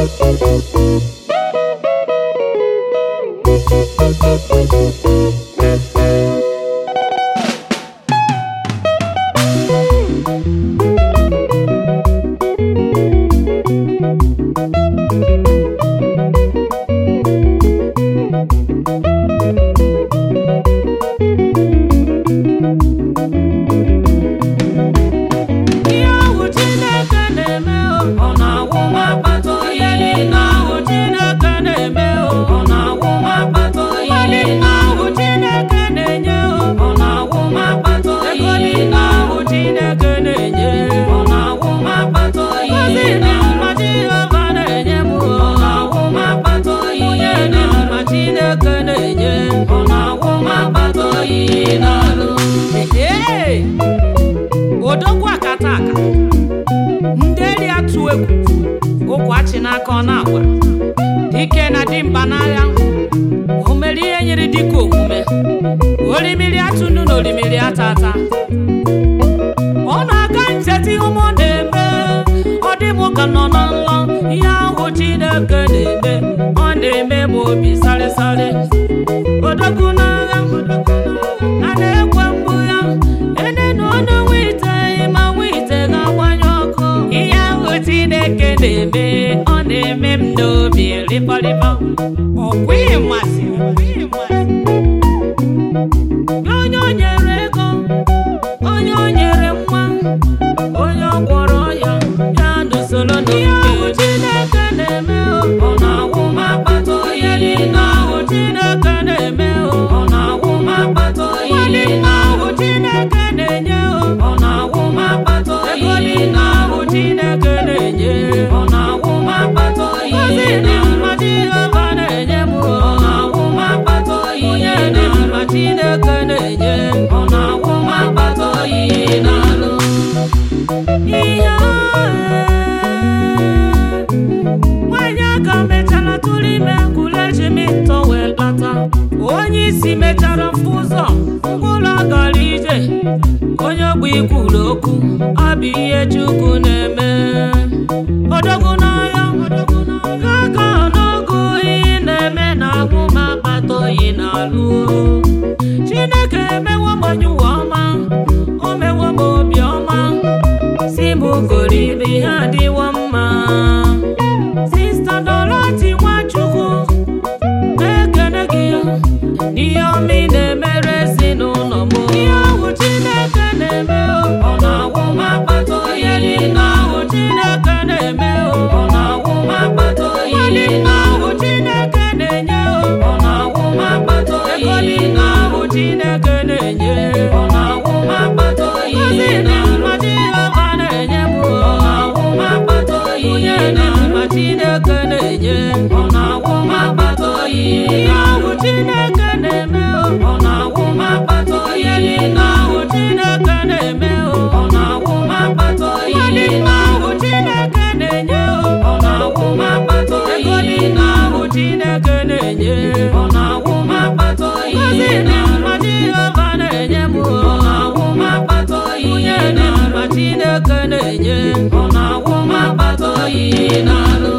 Odogwu akataka ndeli atu egwu okwachi n'aka ọ na-agwa dike na dimba n'agha omeri ihe nyere dike omume orimiri atụ nnu na orimiri atata ọ na-aga ncheta ihe ụmụ na-eme ọ dị mụ ka nọ na nlọ ihe ahụ Chineke na-eme ọ na-eme m obi sarịsarị odogwu n'agha a na-ekwe mgbu ya ene na ọnụ nwite ma nwite ga-agbanye ọkụ ihe ahụ Chineke na-eme ọ na-eme m n'obi rịpọrịpọ ọkwa ịmasị onye o nyere ego onye o nyere nwa onye ọ gwọrọ ya ya n'usoro ihe ahụ Chineke na-eme ọ na-agwụ ma akpata ihe niile ahụ Chineke na-eme ọ na-agwụ ma akpata ihe niile ahụ Chineke na-enye ọ na-agwụ ma akpata ego niile ahụ Chineke na-enye ọ na-agwụ ma akpata ihe niile ahụ Jehova na-enye m ọ na-agwụ ma akpata ihe niile Chineke na-enye ọ na-agwụ ma akpata ihe n'alụ ihe nwanyị aka mechara tụrụ ime kuleji mịtọ wee lata onye isi mechara mfu ụzọ ngwụlọ gara ije onye ogbe ikwuru okwu abụ ihe Chukwu na-eme odogwu n'ahịa aka n'ogu ihe na-eme na agwụ ma akpata oyi n'alụ Chineke emewo m onye ụwa ọma o mewo m obi ọma si m goro ibe ihe adịwo mma Sista Dorothy Nwachukwu na-ekene gị n'ihe ọma ị na-emere ezinụlọ m ihe ahụ Chineke na-eme ọ na-agwụ ma akpata ihe niile ahụ Chineke na-eme ọ na-agwụ ma akpata ihe niile ahụ Chineke na-enye ọ na-agwụ ma akpata ego niile ahụ Chineke na-enye ọ na-agwụ ma akpata ihe niile ahụ Jehova na-enye m ọ na-agwụ ma akpata ihe niile Chineke na-enye ọ na-agwụ ma akpata ihe ahụ Chineke na-eme ọ na-agwụ ma akpata ihe niile ahụ Chineke na-eme ọ na-agwụ ma akpata ihe niile ahụ Chineke na-enye ọ na-agwụ ma akpata ego niile ahụ Chineke na-enye ọ na-agwụ ma akpata ihe niile Jehova na-enye m ọ na-agwụ ma akpata ihe niile Chineke na-enye ọ na-agwụ ma akpata ihe n'alụ